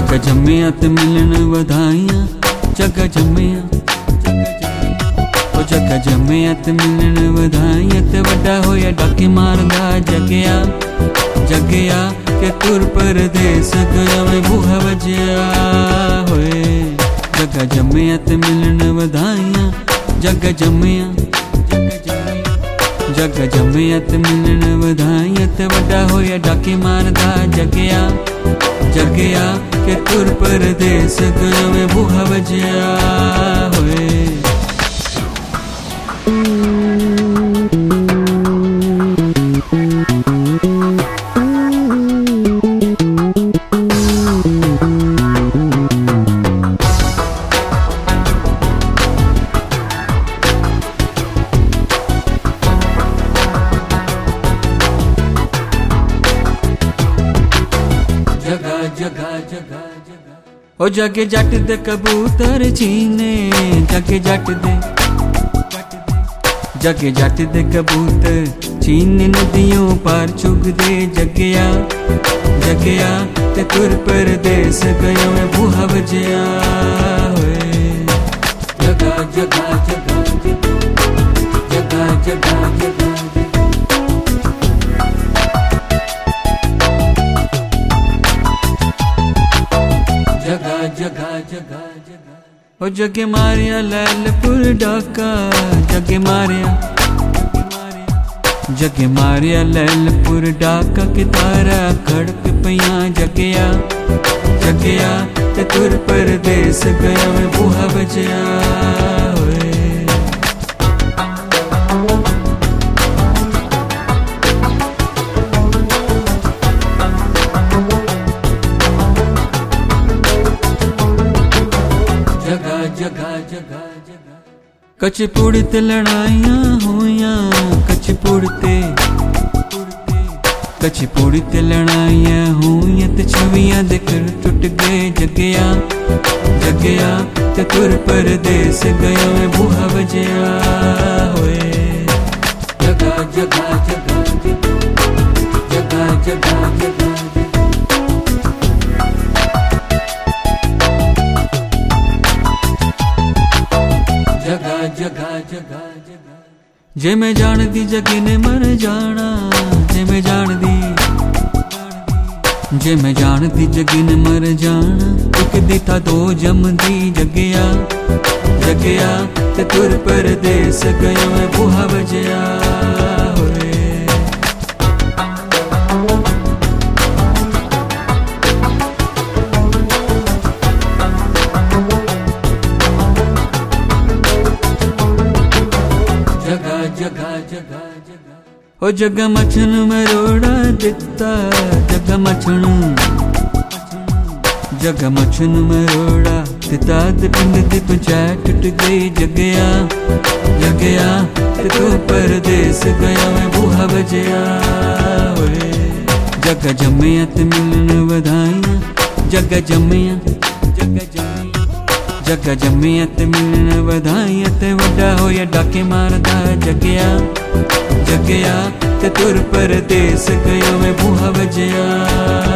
जग जम्मिया ते मिलन वधाइयां, जग जम्मिया ओ जग जम्मिया ते मिलन वधाइयां। ते वड्डा होया डाके मारदा जगया, जगया के तुर परदेस गया में बूहा वजया होए। जग जम्मिया ते मिलन वधाइयां, जग जम्मिया जग जम्मिया ते मिलन वधाइयां। ते वड्डा होया डाके मारदा जगया, जगया के तुर परदेस गया में बूहा वजया होए। ओ जगे जट दे कबूतर चीने, जगे जट दे जगे जट दे कबूतर चीने नदियों पार चुग दे जगया, जगया ते तुर परदेस गया में बूहा वजया होए। जगा जगा जगा जगा जगा जगा जगा जगा जगा ओ जगे मारिया लैलपुर डाका, जगे मारिया जगे मारिया लैलपुर डाका के तारा खड़क पिया जगया, जगया ते तुर परदेस गया में बूहा वजया होए। कच्छ पुड़ ते लड़ाइयां होइयां, कच्छ पुड़ ते लड़ाइयां होइयां। ते छवियां दे कर टुट गए जगया, जगया ते तुर परदेस गया में बूहा वजया होए। जगा जगा जगा जगा जगा जगा जगा जगा जगा जे मैं जान दी जगे ने मर जाना, जे मैं जान दी जगे ने मर जाना। एक दी था दो जम दी जगया, जगया ते तुर परदेस गया में बूहा वजया होए। जगा जगा जगा ओ जग मछन मरोड़ा दिता, जग मछन मरोड़ा दिता। पिंड दी पंचायत टुट गई जगया, जगया ते तू परदेस गया में बूहा वजया होए। जग जम्मिया ते मिलन वधाइयां, जग जम्मिया जग जम्मिया ते मिलन वधाइयां। ते वड्डा होया डाके मारदा जगया, जगया ते तुर परदेस गया में बूहा वजया।